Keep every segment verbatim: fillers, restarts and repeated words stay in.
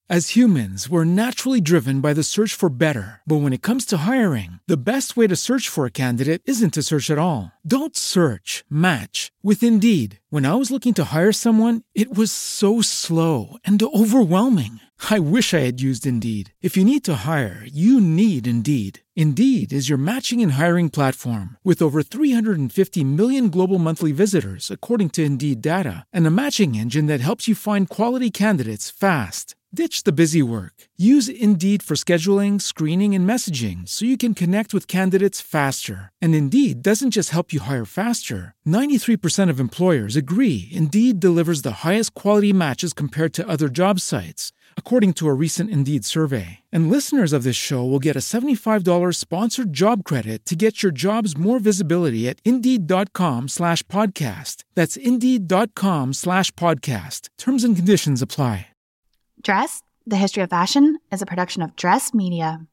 As humans, we're naturally driven by the search for better. But when it comes to hiring, the best way to search for a candidate isn't to search at all. Don't search, match with Indeed. When I was looking to hire someone, it was so slow and overwhelming. I wish I had used Indeed. If you need to hire, you need Indeed. Indeed is your matching and hiring platform with over three hundred fifty million global monthly visitors, according to Indeed data, and a matching engine that helps you find quality candidates fast. Ditch the busy work. Use Indeed for scheduling, screening, and messaging so you can connect with candidates faster. And Indeed doesn't just help you hire faster. ninety-three percent of employers agree Indeed delivers the highest quality matches compared to other job sites, according to a recent Indeed survey. And listeners of this show will get a seventy-five dollars sponsored job credit to get your jobs more visibility at Indeed.com slash podcast. That's Indeed.com slash podcast. Terms and conditions apply. Dressed, The History of Fashion is a production of Dress Media.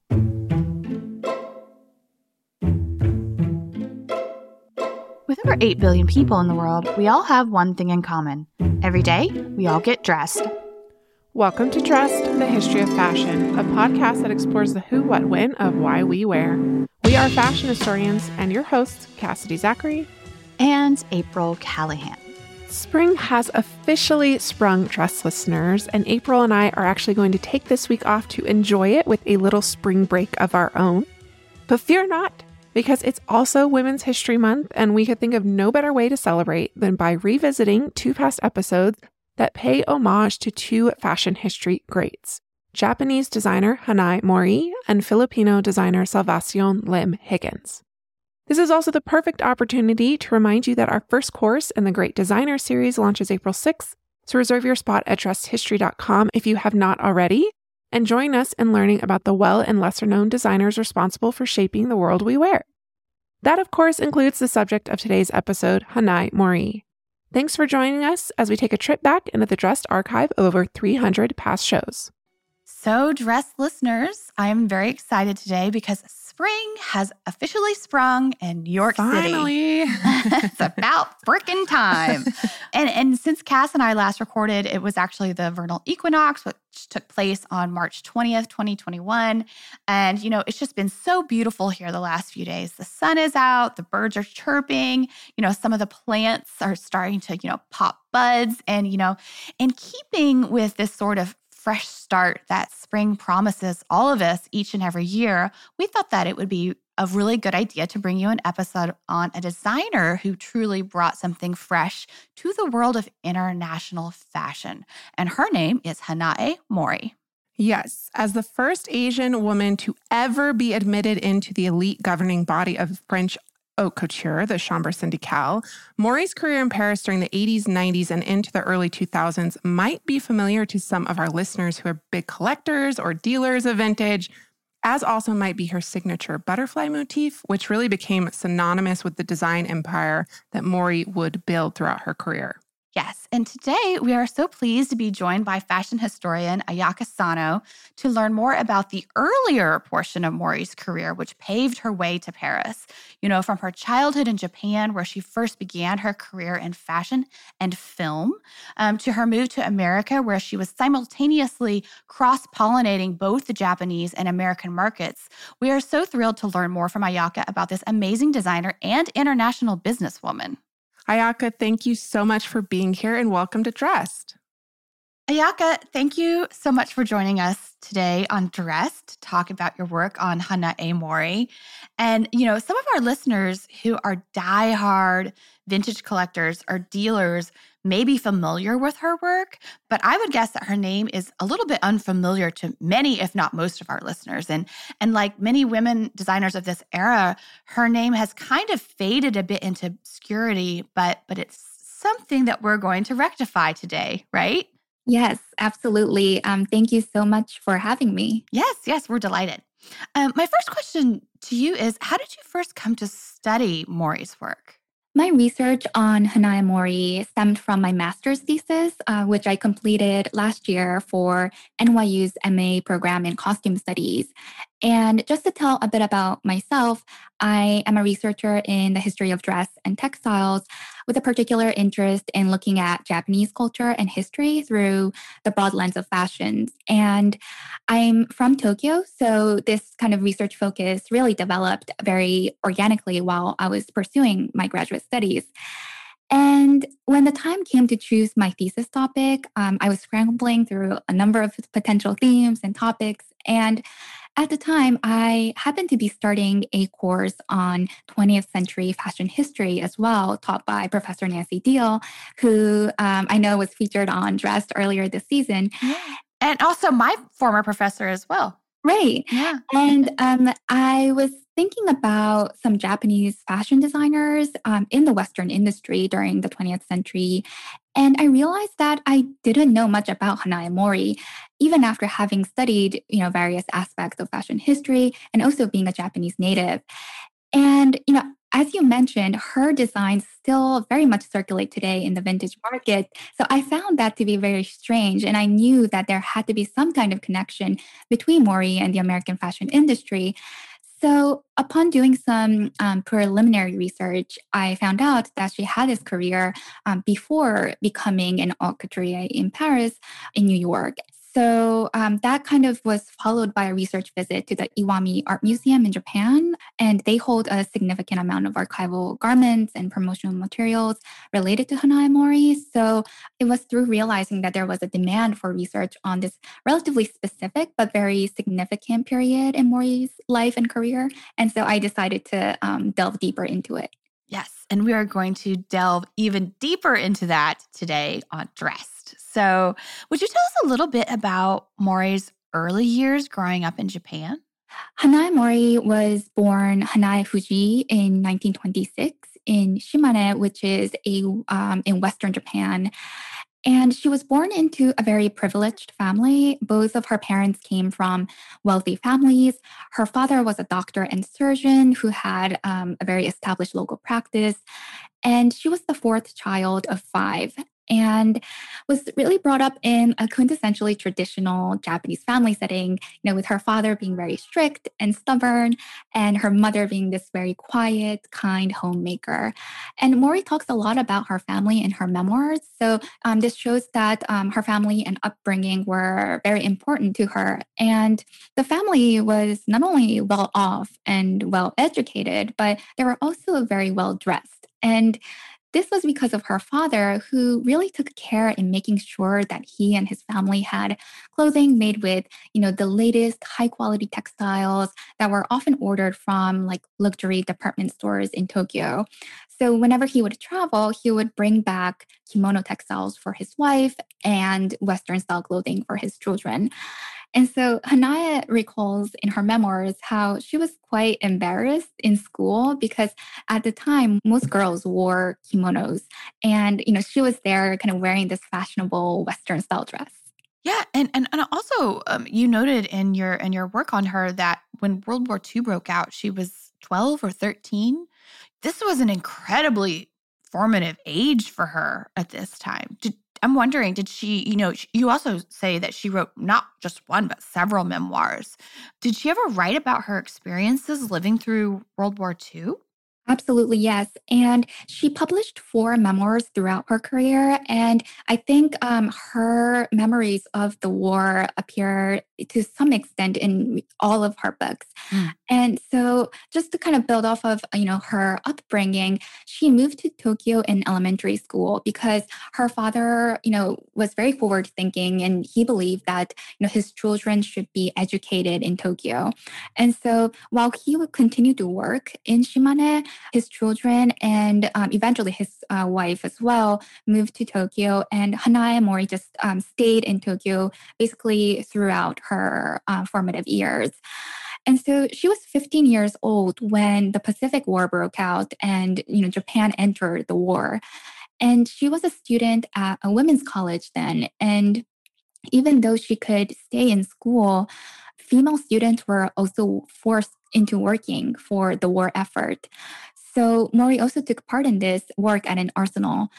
With over eight billion people in the world, we all have one thing in common. Every day, we all get dressed. Welcome to Dressed, The History of Fashion, a podcast that explores the who, what, when of why we wear. We are fashion historians and your hosts, Cassidy Zachary and April Callahan. Spring has officially sprung, dress listeners, and April and I are actually going to take this week off to enjoy it with a little spring break of our own. But fear not, because it's also Women's History Month, and we could think of no better way to celebrate than by revisiting two past episodes that pay homage to two fashion history greats, Japanese designer Hanae Mori and Filipino designer Salvacion Lim Higgins. This is also the perfect opportunity to remind you that our first course in the Great Designer series launches April sixth, so reserve your spot at dressed history dot com if you have not already, and join us in learning about the well and lesser-known designers responsible for shaping the world we wear. That, of course, includes the subject of today's episode, Hanae Mori. Thanks for joining us as we take a trip back into the Dressed archive of over three hundred past shows. So, Dressed listeners, I am very excited today because spring has officially sprung in New York Finally. City. It's about freaking time. and and since Cass and I last recorded, it was actually the vernal equinox, which took place on March twentieth, twenty twenty-one. And, you know, it's just been so beautiful here the last few days. The sun is out, the birds are chirping, you know, some of the plants are starting to, you know, pop buds. And, you know, in keeping with this sort of fresh start that spring promises all of us each and every year, we thought that it would be a really good idea to bring you an episode on a designer who truly brought something fresh to the world of international fashion. And her name is Hanae Mori. Yes, as the first Asian woman to ever be admitted into the elite governing body of French haute couture, the Chambre Syndicale, Mori's career in Paris during the eighties, nineties, and into the early two thousands might be familiar to some of our listeners who are big collectors or dealers of vintage, as also might be her signature butterfly motif, which really became synonymous with the design empire that Mori would build throughout her career. Yes, and today we are so pleased to be joined by fashion historian Ayaka Sano to learn more about the earlier portion of Mori's career, which paved her way to Paris. You know, from her childhood in Japan, where she first began her career in fashion and film, um, to her move to America, where she was simultaneously cross-pollinating both the Japanese and American markets. We are so thrilled to learn more from Ayaka about this amazing designer and international businesswoman. Ayaka, thank you so much for being here and welcome to Dressed. Ayaka, thank you so much for joining us today on Dressed to talk about your work on Hanae Mori. And, you know, some of our listeners who are diehard vintage collectors or dealers may be familiar with her work, but I would guess that her name is a little bit unfamiliar to many, if not most of our listeners. And, and like many women designers of this era, her name has kind of faded a bit into obscurity, but, but it's something that we're going to rectify today, right? Yes, absolutely. Um, thank you so much for having me. Yes, yes, we're delighted. Um, my first question to you is, how did you first come to study Mori's work? My research on Hanae Mori stemmed from my master's thesis, uh, which I completed last year for N Y U's M A program in costume studies. And just to tell a bit about myself, I am a researcher in the history of dress and textiles with a particular interest in looking at Japanese culture and history through the broad lens of fashions. And I'm from Tokyo, so this kind of research focus really developed very organically while I was pursuing my graduate studies. And when the time came to choose my thesis topic, um, I was scrambling through a number of potential themes and topics. And at the time, I happened to be starting a course on twentieth century fashion history as well, taught by Professor Nancy Deal, who um, I know was featured on Dressed earlier this season. Yeah. And also my former professor as well. Right. Yeah. And um, I was thinking about some Japanese fashion designers um, in the Western industry during the twentieth century. And I realized that I didn't know much about Hanae Mori, even after having studied, you know, various aspects of fashion history and also being a Japanese native. And, you know, as you mentioned, her designs still very much circulate today in the vintage market. So I found that to be very strange. And I knew that there had to be some kind of connection between Mori and the American fashion industry. So upon doing some um, preliminary research, I found out that she had this career um, before becoming an haute couturier in Paris, in New York. So um, that kind of was followed by a research visit to the Iwami Art Museum in Japan. And they hold a significant amount of archival garments and promotional materials related to Hanae Mori. So it was through realizing that there was a demand for research on this relatively specific but very significant period in Mori's life and career. And so I decided to um, delve deeper into it. Yes. And we are going to delve even deeper into that today on Dressed. So would you tell us a little bit about Mori's early years growing up in Japan? Hanae Mori was born Hanae Fuji in nineteen twenty-six in Shimane, which is a um, in Western Japan. And she was born into a very privileged family. Both of her parents came from wealthy families. Her father was a doctor and surgeon who had um, a very established local practice. And she was the fourth child of five and was really brought up in a quintessentially traditional Japanese family setting, you know, with her father being very strict and stubborn and her mother being this very quiet, kind homemaker. And Mori talks a lot about her family in her memoirs. So um, this shows that um, her family and upbringing were very important to her. And the family was not only well off and well educated, but they were also very well dressed. And this was because of her father, who really took care in making sure that he and his family had clothing made with, you know, the latest high quality textiles that were often ordered from like luxury department stores in Tokyo. So whenever he would travel, he would bring back kimono textiles for his wife and Western style clothing for his children. And so Hanae recalls in her memoirs how she was quite embarrassed in school because at the time, most girls wore kimonos. And, you know, she was there kind of wearing this fashionable Western style dress. Yeah, and and, and also um, you noted in your in your work on her that when World War Two broke out, she was twelve or thirteen. This was an incredibly formative age for her at this time. Did, I'm wondering, did she, you know, you also say that she wrote not just one, but several memoirs. Did she ever write about her experiences living through World War Two? Absolutely, yes. And she published four memoirs throughout her career. And I think um, her memories of the war appear to some extent in all of her books. Mm. And so just to kind of build off of, you know, her upbringing, she moved to Tokyo in elementary school because her father, you know, was very forward thinking and he believed that, you know, his children should be educated in Tokyo. And so while he would continue to work in Shimane, his children and um, eventually his uh, wife as well moved to Tokyo, and Hanae Mori just um, stayed in Tokyo basically throughout her uh, formative years. And so she was fifteen years old when the Pacific War broke out and, you know, Japan entered the war. And she was a student at a women's college then. And even though she could stay in school, female students were also forced into working for the war effort. So Mori also took part in this work at an arsenal.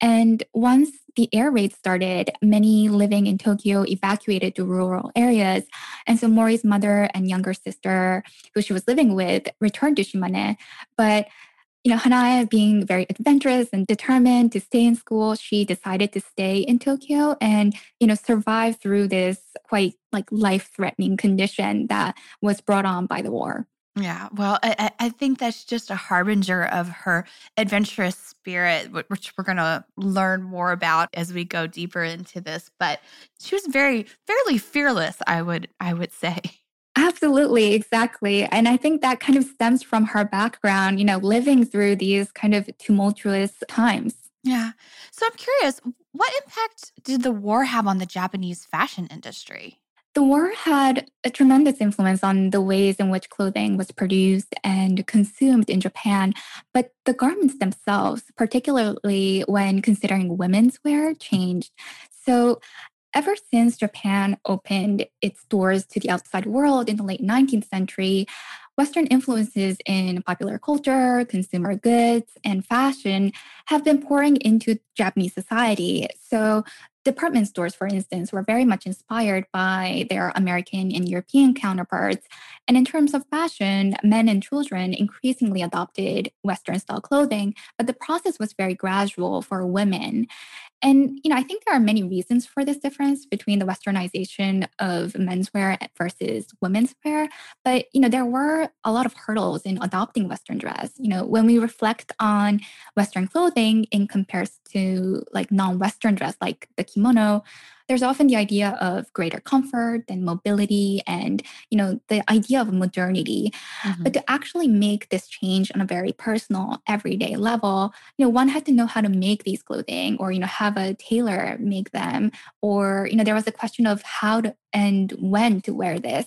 And once the air raids started, many living in Tokyo evacuated to rural areas. And so Mori's mother and younger sister, who she was living with, returned to Shimane. But you know, Hanae, being very adventurous and determined to stay in school, she decided to stay in Tokyo and, you know, survive through this quite like life-threatening condition that was brought on by the war. Yeah, well, I, I I think that's just a harbinger of her adventurous spirit, wh- which we're going to learn more about as we go deeper into this. But she was very, fairly fearless, I would, I would say. Absolutely, exactly. And I think that kind of stems from her background, you know, living through these kind of tumultuous times. Yeah. So I'm curious, what impact did the war have on the Japanese fashion industry? The war had a tremendous influence on the ways in which clothing was produced and consumed in Japan, but the garments themselves, particularly when considering women's wear, changed. So ever since Japan opened its doors to the outside world in the late nineteenth century, Western influences in popular culture, consumer goods, and fashion have been pouring into Japanese society. So, department stores, for instance, were very much inspired by their American and European counterparts. And in terms of fashion, men and children increasingly adopted Western style clothing, but the process was very gradual for women. And, you know, I think there are many reasons for this difference between the westernization of menswear versus women's wear. But, you know, there were a lot of hurdles in adopting Western dress. You know, when we reflect on Western clothing in comparison to like non-Western dress, like the kimono, there's often the idea of greater comfort and mobility and, you know, the idea of modernity. But Mhm. to actually make this change on a very personal, everyday level, you know, one had to know how to make these clothing or, you know, have a tailor make them. Or, you know, there was a question of how to and when to wear this.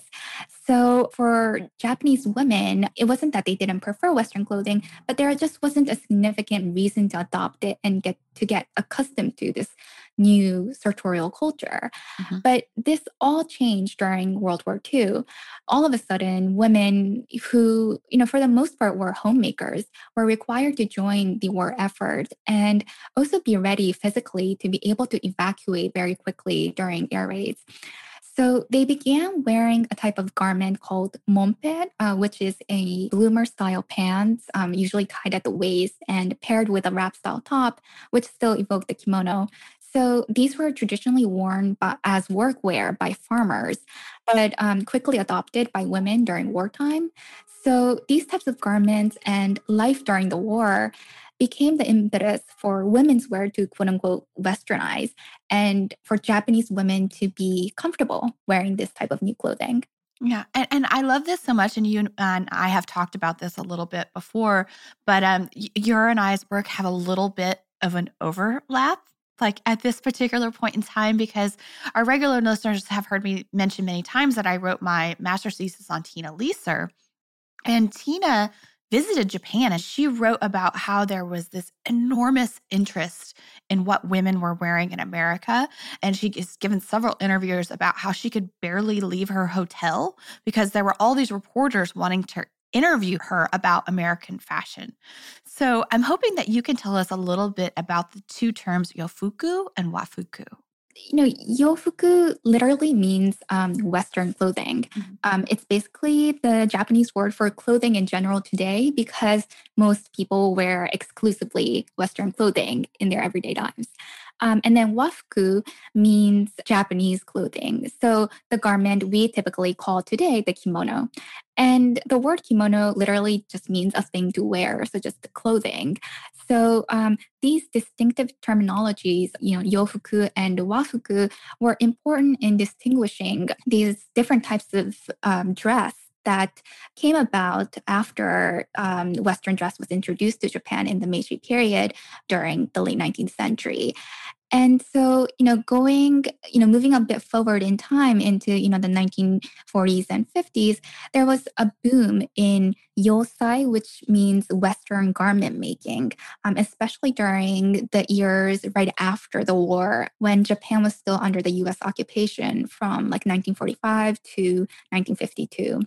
So for Japanese women, it wasn't that they didn't prefer Western clothing, but there just wasn't a significant reason to adopt it and get to get accustomed to this new sartorial culture. Mhm. But this all changed during World War Two. All of a sudden, women who, you know, for the most part were homemakers were required to join the war effort and also be ready physically to be able to evacuate very quickly during air raids. So they began wearing a type of garment called monpe, uh, which is a bloomer style pants, um, usually tied at the waist and paired with a wrap style top, which still evoked the kimono. So these were traditionally worn by, as workwear by farmers, but um, quickly adopted by women during wartime. So these types of garments and life during the war became the impetus for women's wear to quote unquote westernize and for Japanese women to be comfortable wearing this type of new clothing. Yeah, and, and I love this so much, and you and I have talked about this a little bit before, but um, y- your and I's work have a little bit of an overlap, like at this particular point in time, because our regular listeners have heard me mention many times that I wrote my master's thesis on Tina Leeser, and Tina visited Japan and she wrote about how there was this enormous interest in what women were wearing in America. And she has given several interviews about how she could barely leave her hotel because there were all these reporters wanting to interview her about American fashion. So I'm hoping that you can tell us a little bit about the two terms yofuku and wafuku. You know, yofuku literally means um, Western clothing. Mhm. Um, it's basically the Japanese word for clothing in general today because most people wear exclusively Western clothing in their everyday lives. Um, and then wafuku means Japanese clothing. So the garment we typically call today the kimono. And the word kimono literally just means a thing to wear, so just the clothing. So um, these distinctive terminologies, you know, yofuku and wafuku, were important in distinguishing these different types of um, dress that came about after um, Western dress was introduced to Japan in the Meiji period during the late nineteenth century. And so, you know, going, you know, moving a bit forward in time into, you know, the nineteen forties and fifties, there was a boom in yosai, which means Western garment making, um, especially during the years right after the war when Japan was still under the U S occupation from like nineteen forty-five to nineteen fifty-two.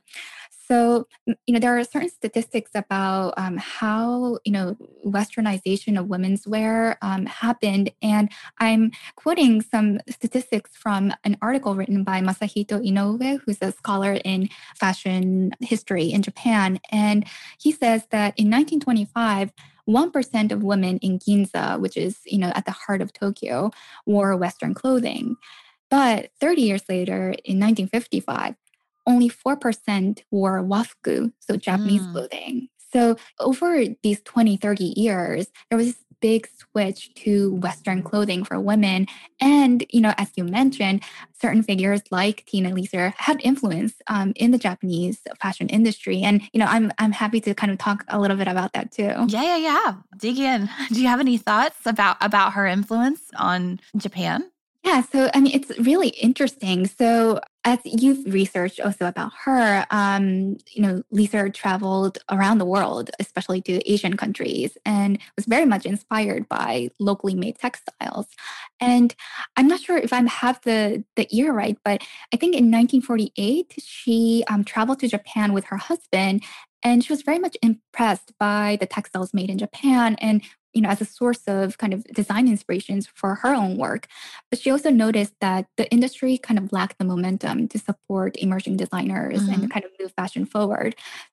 So, m- you know, there are certain statistics about um, how, you know, westernization of women's wear um, happened. And I'm quoting some statistics from an article written by Masahito Inoue, who's a scholar in fashion history in Japan. And he says that in nineteen twenty-five, one percent of women in Ginza, which is, you know, at the heart of Tokyo, wore Western clothing. But thirty years later, in nineteen fifty-five, only four percent wore wafuku, so Japanese Mm. clothing. So over these twenty, thirty years, there was this big switch to Western clothing for women. And, you know, as you mentioned, certain figures like Tina Leaser had influence um, in the Japanese fashion industry. And, you know, I'm, I'm happy to kind of talk a little bit about that too. Yeah, yeah, yeah. Dig in. Do you have any thoughts about about her influence on Japan? Yeah, so I mean, it's really interesting. So, as you've researched also about her, um, you know, Lisa traveled around the world, especially to Asian countries, and was very much inspired by locally made textiles. And I'm not sure if I have the the year right, but I think in nineteen forty-eight she um, traveled to Japan with her husband, and she was very much impressed by the textiles made in Japan, and you know, as a source of kind of design inspirations for her own work. But she also noticed that the industry kind of lacked the momentum to support emerging designers hmm and kind of move fashion forward.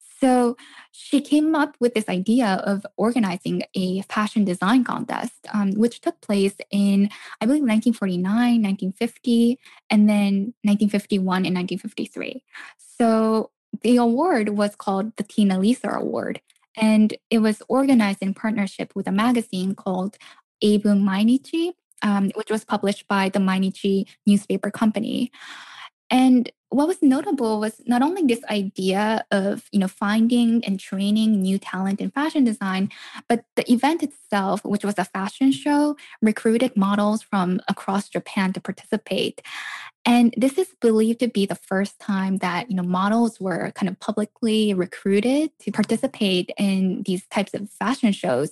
So she came up with this idea of organizing a fashion design contest, um, which took place in, I believe, nineteen forty-nine, nineteen fifty, and then nineteen fifty-one and nineteen fifty-three. So the award was called the Tina Lisa Award. And it was organized in partnership with a magazine called Eibun Mainichi, um, which was published by the Mainichi newspaper company. And what was notable was not only this idea of, you know, finding and training new talent in fashion design, but the event itself, which was a fashion show, recruited models from across Japan to participate. And this is believed to be the first time that, you know, models were kind of publicly recruited to participate in these types of fashion shows.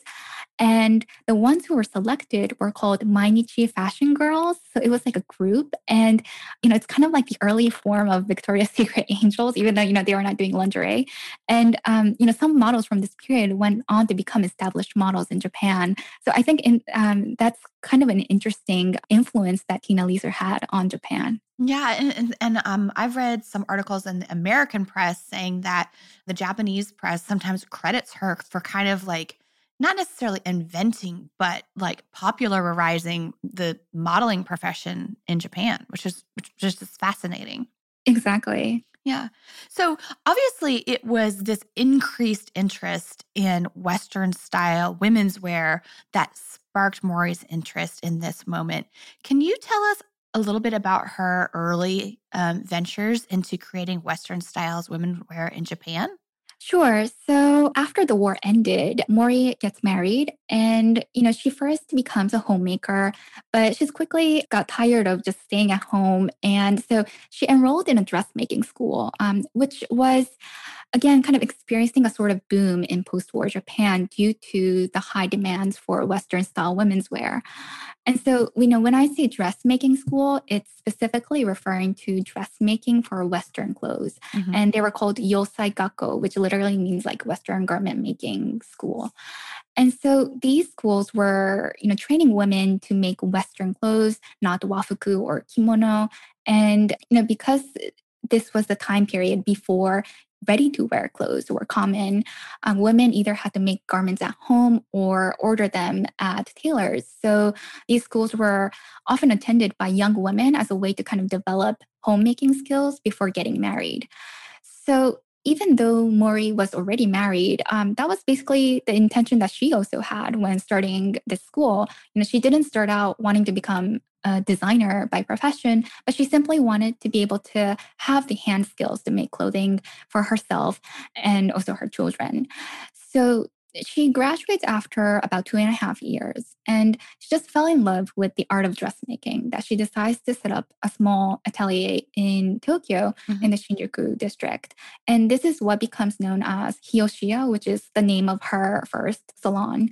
And the ones who were selected were called Mainichi Fashion Girls. So it was like a group. And, you know, it's kind of like the early form of Victoria's Secret Angels, even though, you know, they were not doing lingerie. And, um, you know, some models from this period went on to become established models in Japan. So I think in, um, that's kind of an interesting influence that Tina Leaser had on Japan. Yeah, and, and and um, I've read some articles in the American press saying that the Japanese press sometimes credits her for kind of like not necessarily inventing, but like popularizing the modeling profession in Japan, which is which just is fascinating. Exactly. Yeah. So obviously, it was this increased interest in Western style women's wear that sparked Maury's interest in this moment. Can you tell us a little bit about her early um, ventures into creating Western styles women's wear in Japan? Sure. So after the war ended, Mori gets married and, you know, she first becomes a homemaker, but she's quickly got tired of just staying at home. And so she enrolled in a dressmaking school, um, which was, again, kind of experiencing a sort of boom in post-war Japan due to the high demands for Western style women's wear. And so, you know, when I say dressmaking school, it's specifically referring to dressmaking for Western clothes. hmm And they were called Yosai Gakko, which literally means like Western garment making school. And so these schools were, you know, training women to make Western clothes, not wafuku or kimono. And, you know, because this was the time period before ready to wear clothes were common, um, women either had to make garments at home or order them at tailors. So these schools were often attended by young women as a way to kind of develop homemaking skills before getting married. So even though Mori was already married, um, that was basically the intention that she also had when starting this school. You know, she didn't start out wanting to become a designer by profession, but she simply wanted to be able to have the hand skills to make clothing for herself and also her children. So she graduates after about two and a half years, and she just fell in love with the art of dressmaking that she decides to set up a small atelier in Tokyo Mhm. in the Shinjuku district. And this is what becomes known as Hiyoshiya, which is the name of her first salon.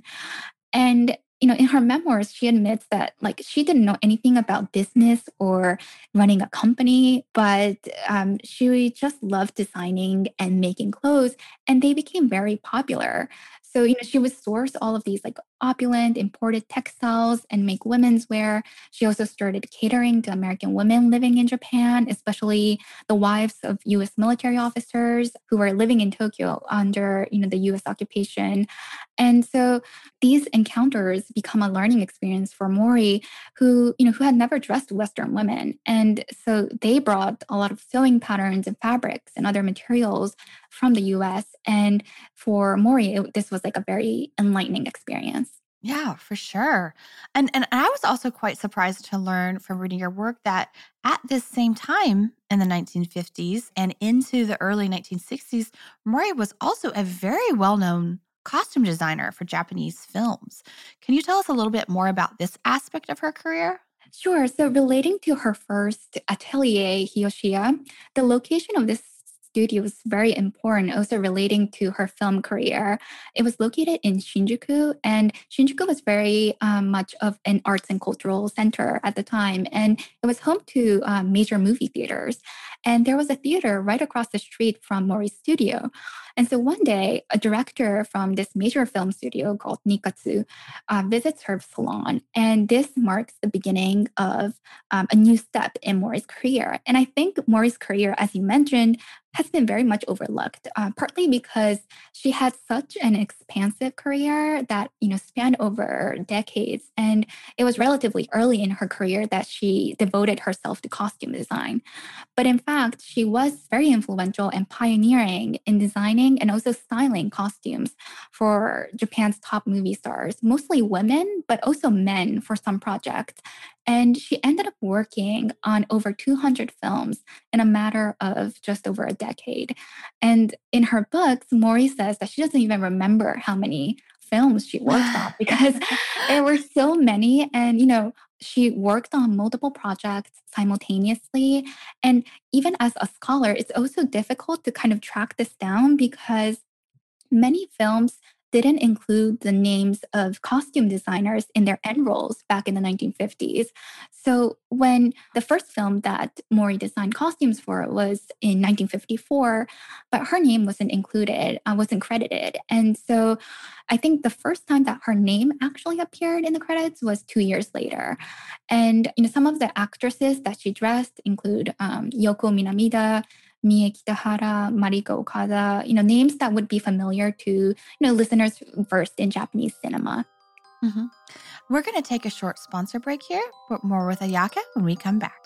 And you know, in her memoirs, she admits that like she didn't know anything about business or running a company, but um, she just loved designing and making clothes, and they became very popular. So you know, she would source all of these like opulent imported textiles and make women's wear. She also started catering to American women living in Japan, especially the wives of U S military officers who were living in Tokyo under you know the U S occupation. And so these encounters become a learning experience for Mori, who, you know, who had never dressed Western women. And so they brought a lot of sewing patterns and fabrics and other materials from the U S. And for Mori, it, this was like a very enlightening experience. Yeah, for sure. And and I was also quite surprised to learn from reading your work that at this same time in the nineteen fifties and into the early nineteen sixties, Mori was also a very well-known costume designer for Japanese films. Can you tell us a little bit more about this aspect of her career? Sure. So relating to her first atelier, Hiyoshiya, the location of this studio was very important, also relating to her film career. It was located in Shinjuku, and Shinjuku was very um, much of an arts and cultural center at the time. And it was home to um, major movie theaters. And there was a theater right across the street from Mori's studio. And so one day, a director from this major film studio called Nikatsu uh, visits her salon. And this marks the beginning of um, a new step in Mori's career. And I think Mori's career, as you mentioned, has been very much overlooked, uh, partly because she had such an expansive career that, you know, spanned over decades. And it was relatively early in her career that she devoted herself to costume design. But in fact, she was very influential and pioneering in designing and also styling costumes for Japan's top movie stars, mostly women, but also men for some projects. And she ended up working on over two hundred films in a matter of just over a decade. And in her books, Mori says that she doesn't even remember how many films she worked on because there were so many. And, you know, she worked on multiple projects simultaneously. And even as a scholar, it's also difficult to kind of track this down because many films didn't include the names of costume designers in their end rolls back in the nineteen fifties. So when the first film that Mori designed costumes for was in nineteen fifty-four, but her name wasn't included, uh, wasn't credited. And so I think the first time that her name actually appeared in the credits was two years later. And you know, some of the actresses that she dressed include um, Yoko Minamida, Mie Kitahara, Mariko Okada, you know, names that would be familiar to, you know, listeners versed in Japanese cinema. Mhm. We're going to take a short sponsor break here, but more with Ayaka when we come back.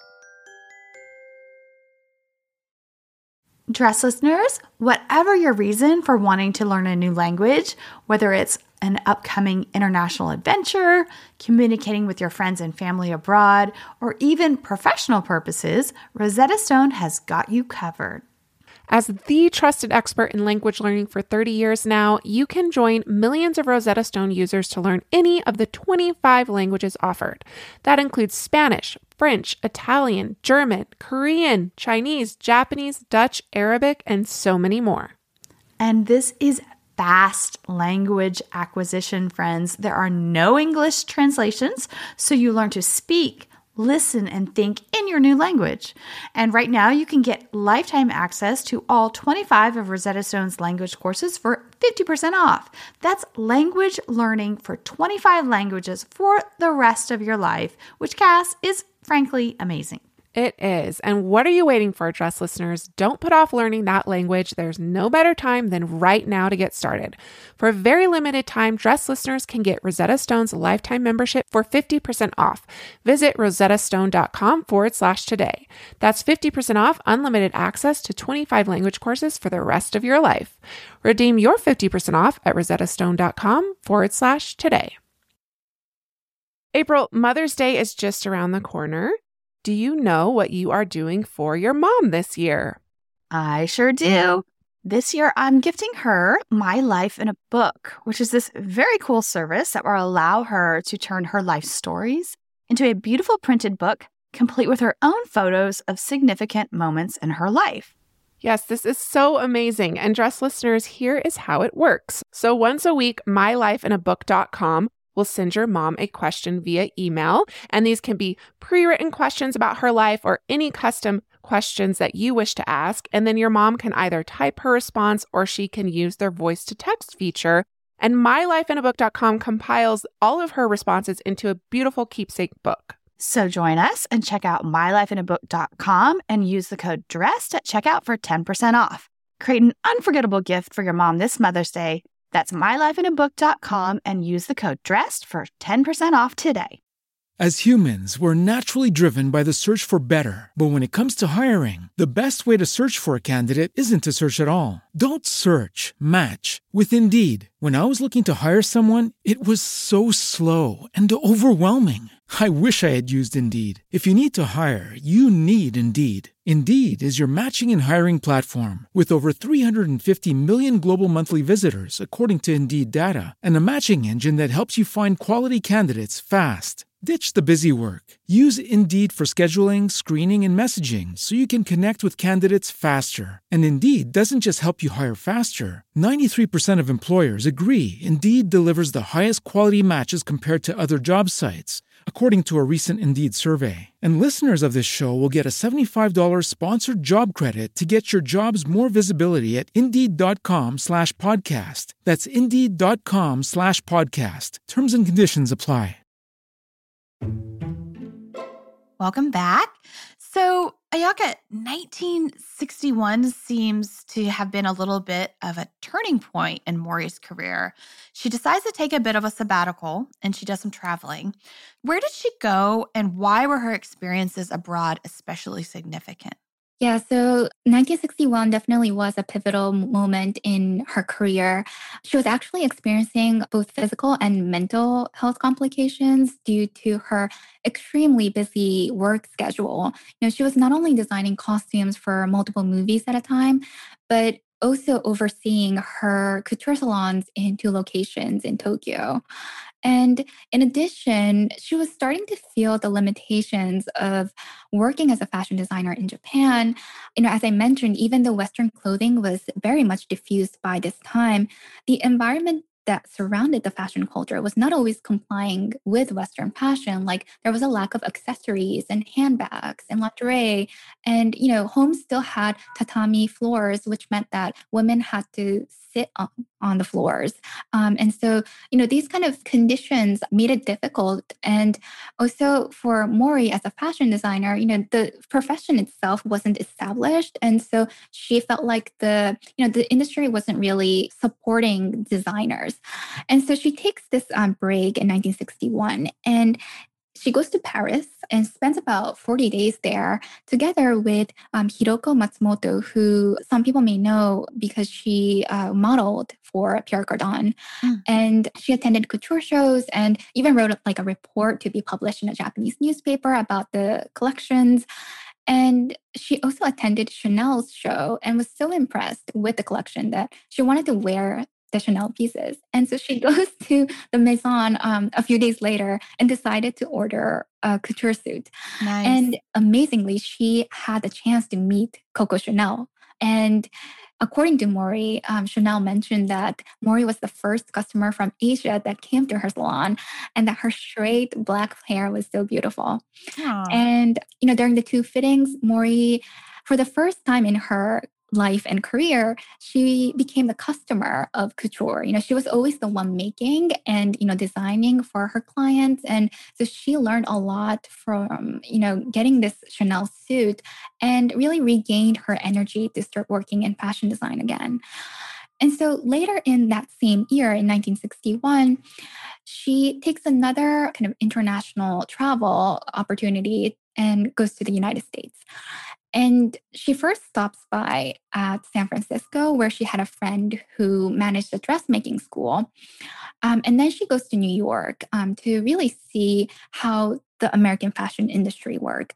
Dress listeners, whatever your reason for wanting to learn a new language, whether it's an upcoming international adventure, communicating with your friends and family abroad, or even professional purposes, Rosetta Stone has got you covered. As the trusted expert in language learning for thirty years now, you can join millions of Rosetta Stone users to learn any of the twenty-five languages offered. That includes Spanish, French, Italian, German, Korean, Chinese, Japanese, Dutch, Arabic, and so many more. And this is fast language acquisition, friends. There are no English translations, so you learn to speak, listen, and think in your new language. And right now, you can get lifetime access to all twenty-five of Rosetta Stone's language courses for fifty percent off. That's language learning for twenty-five languages for the rest of your life, which, Cass, is frankly amazing. It is. And what are you waiting for, Dress listeners? Don't put off learning that language. There's no better time than right now to get started. For a very limited time, Dress listeners can get Rosetta Stone's lifetime membership for fifty percent off. Visit rosettastone.com forward slash today. That's fifty percent off unlimited access to twenty-five language courses for the rest of your life. Redeem your fifty percent off at rosettastone.com forward slash today. April, Mother's Day is just around the corner. Do you know what you are doing for your mom this year? I sure do. This year, I'm gifting her My Life in a Book, which is this very cool service that will allow her to turn her life stories into a beautiful printed book, complete with her own photos of significant moments in her life. Yes, this is so amazing. And Dress listeners, here is how it works. So once a week, my life in a book dot com will send your mom a question via email. And these can be pre-written questions about her life or any custom questions that you wish to ask. And then your mom can either type her response or she can use their voice to text feature. And my life in a book dot com compiles all of her responses into a beautiful keepsake book. So join us and check out my life in a book dot com and use the code DRESSED at checkout for ten percent off. Create an unforgettable gift for your mom this Mother's Day. That's my life in a book dot com and use the code DRESSED for ten percent off today. As humans, we're naturally driven by the search for better. But when it comes to hiring, the best way to search for a candidate isn't to search at all. Don't search, match with Indeed. When I was looking to hire someone, it was so slow and overwhelming. I wish I had used Indeed. If you need to hire, you need Indeed. Indeed is your matching and hiring platform with over three hundred fifty million global monthly visitors, according to Indeed data, and a matching engine that helps you find quality candidates fast. Ditch the busy work. Use Indeed for scheduling, screening, and messaging so you can connect with candidates faster. And Indeed doesn't just help you hire faster. ninety-three percent of employers agree Indeed delivers the highest quality matches compared to other job sites, according to a recent Indeed survey. And listeners of this show will get a seventy-five dollars sponsored job credit to get your jobs more visibility at Indeed.com slash podcast. That's Indeed.com slash podcast. Terms and conditions apply. Welcome back. So, Ayaka, nineteen sixty-one seems to have been a little bit of a turning point in Mori's career. She decides to take a bit of a sabbatical and she does some traveling. Where did she go and why were her experiences abroad especially significant? Yeah, so nineteen sixty-one definitely was a pivotal moment in her career. She was actually experiencing both physical and mental health complications due to her extremely busy work schedule. You know, she was not only designing costumes for multiple movies at a time, but also overseeing her couture salons in two locations in Tokyo. And in addition, she was starting to feel the limitations of working as a fashion designer in Japan. You know, as I mentioned, even though Western clothing was very much diffused by this time, the environment that surrounded the fashion culture was not always complying with Western fashion. Like there was a lack of accessories and handbags and lingerie. And, you know, homes still had tatami floors, which meant that women had to sit on, on the floors. Um, and so, you know, these kind of conditions made it difficult. And also for Mori as a fashion designer, you know, the profession itself wasn't established. And so she felt like the, you know, the industry wasn't really supporting designers. And so she takes this um, break in nineteen sixty-one and she goes to Paris and spends about forty days there together with um, Hiroko Matsumoto, who some people may know because she uh, modeled for Pierre Cardin. Mm. And she attended couture shows and even wrote like a report to be published in a Japanese newspaper about the collections. And she also attended Chanel's show and was so impressed with the collection that she wanted to wear the Chanel pieces. And so she goes to the Maison um, a few days later and decided to order a couture suit. Nice. And amazingly, she had the chance to meet Coco Chanel. And according to Mori, um, Chanel mentioned that Mori was the first customer from Asia that came to her salon and that her straight black hair was so beautiful. Aww. And, you know, during the two fittings, Mori, for the first time in her life and career, she became the customer of couture. You know, she was always the one making and, you know, designing for her clients. And so she learned a lot from, you know, getting this Chanel suit and really regained her energy to start working in fashion design again. And so later in that same year, in nineteen sixty-one, she takes another kind of international travel opportunity and goes to the United States. And she first stops by at San Francisco, where she had a friend who managed a dressmaking school. Um, and then she goes to New York um, to really see how the American fashion industry worked.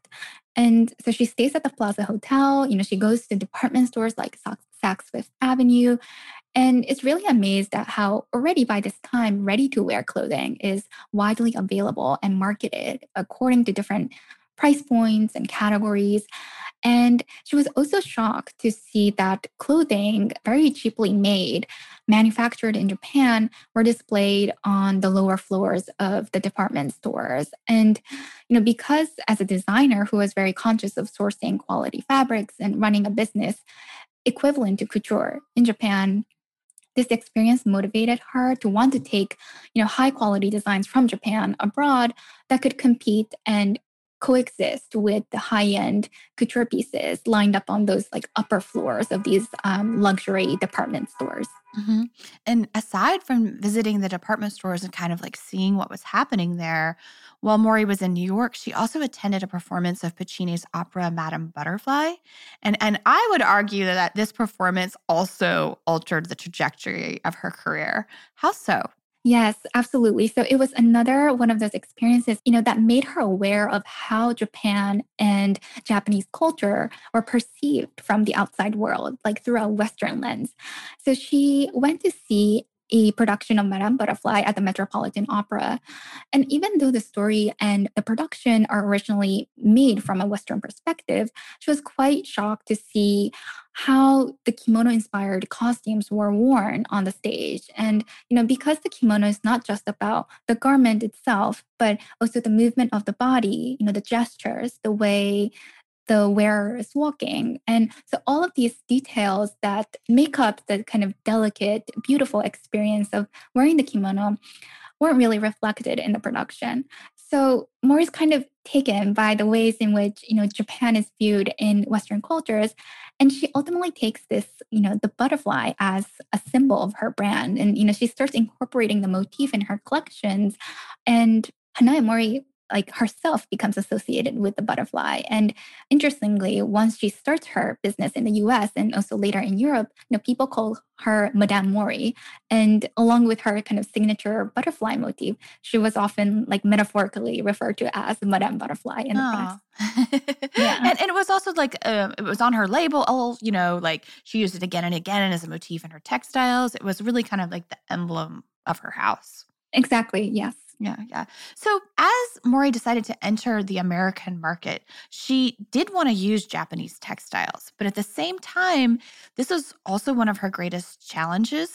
And so she stays at the Plaza Hotel. You know, she goes to department stores like Saks Fifth Avenue, and is really amazed at how already by this time, ready-to-wear clothing is widely available and marketed according to different price points and categories. And she was also shocked to see that clothing, very cheaply made, manufactured in Japan, were displayed on the lower floors of the department stores. And, you know, because as a designer who was very conscious of sourcing quality fabrics and running a business equivalent to couture in Japan, this experience motivated her to want to take, you know, high quality designs from Japan abroad that could compete and coexist with the high-end couture pieces lined up on those like upper floors of these um, luxury department stores. Mm-hmm. And aside from visiting the department stores and kind of like seeing what was happening there, while Mori was in New York, she also attended a performance of Puccini's opera Madame Butterfly. And, and I would argue that this performance also altered the trajectory of her career. How so? Yes, absolutely. So it was another one of those experiences, you know, that made her aware of how Japan and Japanese culture were perceived from the outside world, like through a Western lens. So she went to see a production of Madame Butterfly at the Metropolitan Opera. And even though the story and the production are originally made from a Western perspective, she was quite shocked to see how the kimono-inspired costumes were worn on the stage. And, you know, because the kimono is not just about the garment itself, but also the movement of the body, you know, the gestures, the way the wearer is walking. And so all of these details that make up the kind of delicate, beautiful experience of wearing the kimono weren't really reflected in the production. So Mori's kind of taken by the ways in which, you know, Japan is viewed in Western cultures. And she ultimately takes this, you know, the butterfly as a symbol of her brand. And, you know, she starts incorporating the motif in her collections. And Hanae Mori, like herself, becomes associated with the butterfly. And interestingly, once she starts her business in the U S and also later in Europe, you know, people call her Madame Mori. And along with her kind of signature butterfly motif, she was often like metaphorically referred to as Madame Butterfly in the Oh. press. Yeah. and, and it was also like, uh, it was on her label, all, you know, like she used it again and again as a motif in her textiles. It was really kind of like the emblem of her house. Exactly. Yes. Yeah, yeah. So as Mori decided to enter the American market, she did want to use Japanese textiles. But at the same time, this was also one of her greatest challenges.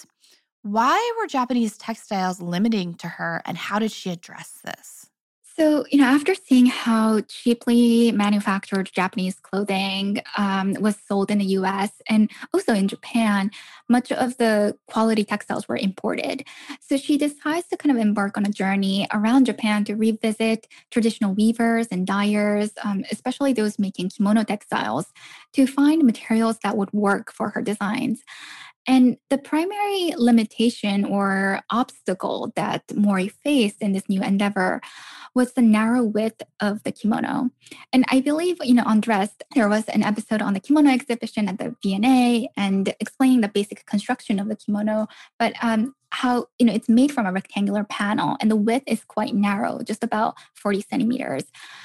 Why were Japanese textiles limiting to her, and how did she address this? So, you know, after seeing how cheaply manufactured Japanese clothing um, was sold in the U S and also in Japan, much of the quality textiles were imported. So she decides to kind of embark on a journey around Japan to revisit traditional weavers and dyers, um, especially those making kimono textiles, to find materials that would work for her designs. And the primary limitation or obstacle that Mori faced in this new endeavor was the narrow width of the kimono. And I believe, you know, on Dressed, there was an episode on the kimono exhibition at the V N A and explaining the basic construction of the kimono, but um, how, you know, it's made from a rectangular panel and the width is quite narrow, just about forty centimeters.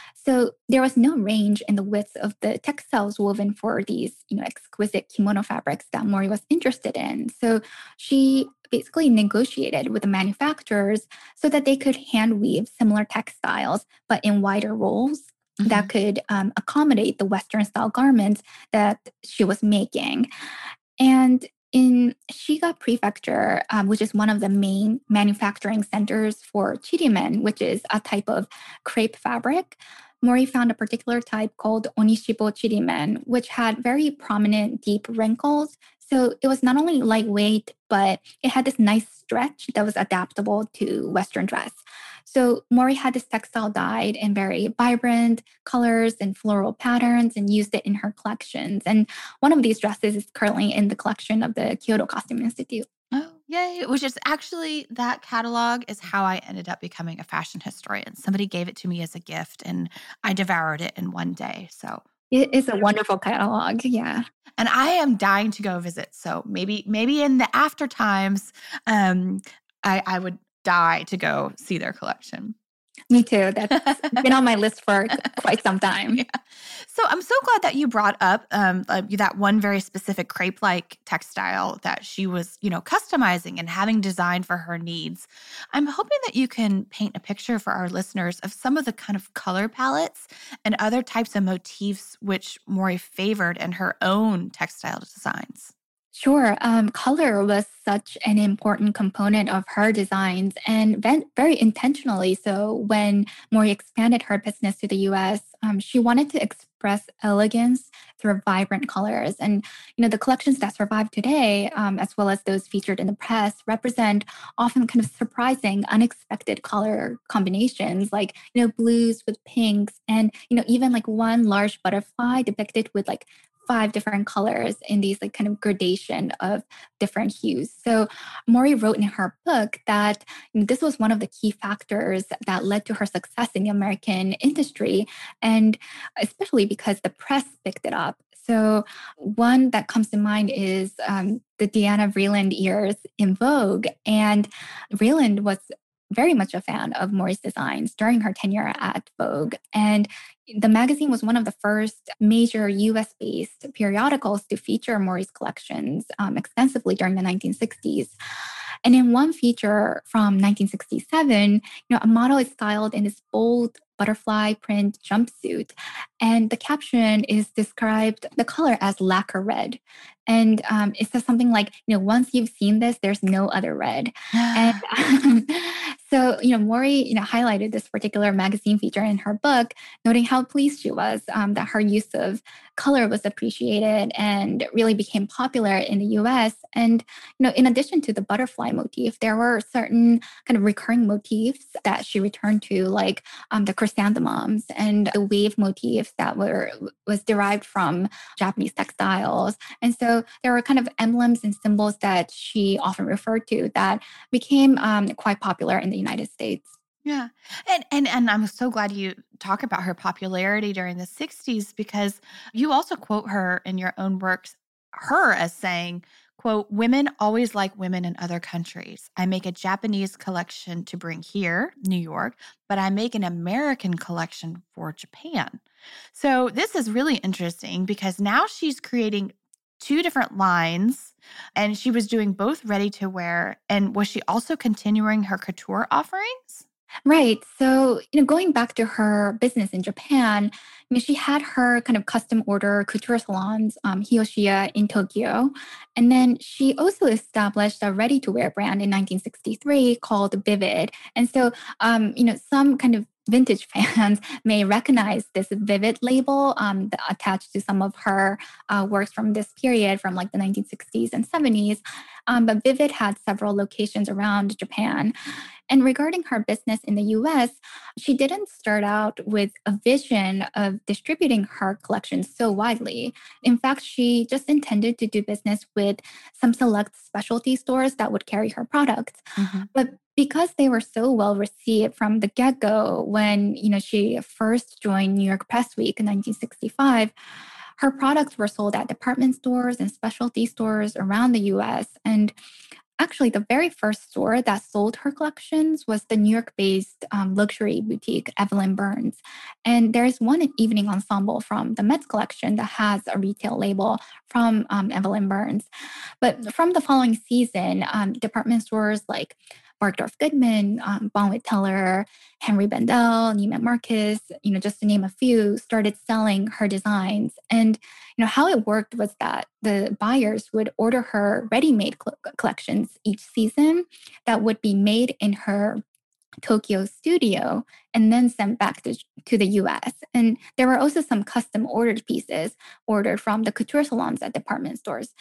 So there was no range in the width of the textiles woven for these, you know, exquisite kimono fabrics that Mori was interested in. So she basically negotiated with the manufacturers so that they could hand weave similar textiles, but in wider rolls mm-hmm. that could um, accommodate the Western style garments that she was making. And in Shiga Prefecture, um, which is one of the main manufacturing centers for chirimen, which is a type of crepe fabric, Mori found a particular type called Onishibo chirimen, which had very prominent deep wrinkles. So it was not only lightweight, but it had this nice stretch that was adaptable to Western dress. So Mori had this textile dyed in very vibrant colors and floral patterns and used it in her collections. And one of these dresses is currently in the collection of the Kyoto Costume Institute. Oh, yay. Which is actually, that catalog is how I ended up becoming a fashion historian. Somebody gave it to me as a gift and I devoured it in one day. So it is a wonderful catalog. Yeah. And I am dying to go visit. So maybe maybe in the after times, um, I, I would die to go see their collection. Me too. That's been on my list for quite some time. Yeah. So I'm so glad that you brought up um, uh, that one very specific crepe-like textile that she was, you know, customizing and having designed for her needs. I'm hoping that you can paint a picture for our listeners of some of the kind of color palettes and other types of motifs which Mori favored in her own textile designs. Sure. Um, color was such an important component of her designs and ve- very intentionally so. When Mori expanded her business to the U S, um, she wanted to express elegance through vibrant colors. And, you know, the collections that survive today, um, as well as those featured in the press, represent often kind of surprising, unexpected color combinations, like, you know, blues with pinks and, you know, even like one large butterfly depicted with like five different colors in these like kind of gradation of different hues. So Mori wrote in her book that you know, this was one of the key factors that led to her success in the American industry, and especially because the press picked it up. So one that comes to mind is um, the Diana Vreeland years in Vogue. And Vreeland was very much a fan of Mori's designs during her tenure at Vogue. And the magazine was one of the first major U S-based periodicals to feature Mori's collections um, extensively during the nineteen sixties. And in one feature from nineteen sixty-seven, you know, a model is styled in this bold butterfly print jumpsuit. And the caption is described the color as lacquer red. And um, it says something like, you know, once you've seen this, there's no other red. and um, so, you know, Mori, you know, highlighted this particular magazine feature in her book, noting how pleased she was um, that her use of color was appreciated and really became popular in the U S. And, you know, in addition to the butterfly motif, there were certain kind of recurring motifs that she returned to, like um, the chrysanthemums and the wave motifs that were was derived from Japanese textiles. And so there were kind of emblems and symbols that she often referred to that became um, quite popular in the United States. Yeah. And and and I'm so glad you talk about her popularity during the sixties because you also quote her in your own works, her as saying, quote, "Women always like women in other countries. I make a Japanese collection to bring here, New York, but I make an American collection for Japan." So this is really interesting because now she's creating two different lines and she was doing both ready to wear. And was she also continuing her couture offerings? Right. So, you know, going back to her business in Japan, you know, she had her kind of custom order couture salons, um, Hiyoshiya in Tokyo. And then she also established a ready to wear brand in nineteen sixty-three called Vivid. And so, um, you know, some kind of vintage fans may recognize this Vivid label um, that attached to some of her uh, works from this period from like the nineteen sixties and seventies. Um, but Vivid had several locations around Japan. And regarding her business in the U S, she didn't start out with a vision of distributing her collection so widely. In fact, she just intended to do business with some select specialty stores that would carry her products. Mm-hmm. But because they were so well received from the get-go when, you know, she first joined New York Press Week in nineteen sixty-five, her products were sold at department stores and specialty stores around the U S. And actually, the very first store that sold her collections was the New York-based um, luxury boutique, Evelyn Burns. And there's one evening ensemble from the Met's collection that has a retail label from um, Evelyn Burns. But from the following season, um, department stores like Bergdorf Goodman, um, Bonwit Teller, Henry Bendel, Neiman Marcus, you know, just to name a few, started selling her designs. And, you know, how it worked was that the buyers would order her ready-made cl- collections each season that would be made in her Tokyo studio and then sent back to, to the U S. And there were also some custom ordered pieces ordered from the couture salons at department stores.